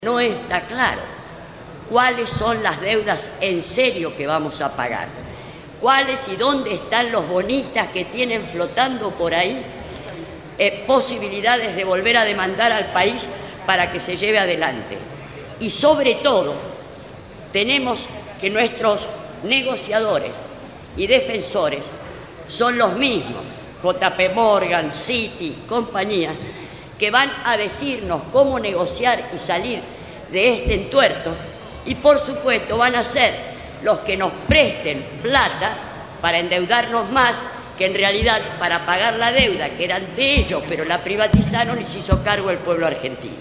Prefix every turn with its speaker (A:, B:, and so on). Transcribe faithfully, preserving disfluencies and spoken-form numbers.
A: No está claro cuáles son las deudas en serio que vamos a pagar, cuáles y dónde están los bonistas que tienen flotando por ahí eh, posibilidades de volver a demandar al país para que se lleve adelante. Y sobre todo, tenemos que nuestros negociadores y defensores son los mismos, J P Morgan, Citi, compañía, que van a decirnos cómo negociar y salir de este entuerto, y por supuesto van a ser los que nos presten plata para endeudarnos más, que en realidad para pagar la deuda que eran de ellos, pero la privatizaron y se hizo cargo el pueblo argentino.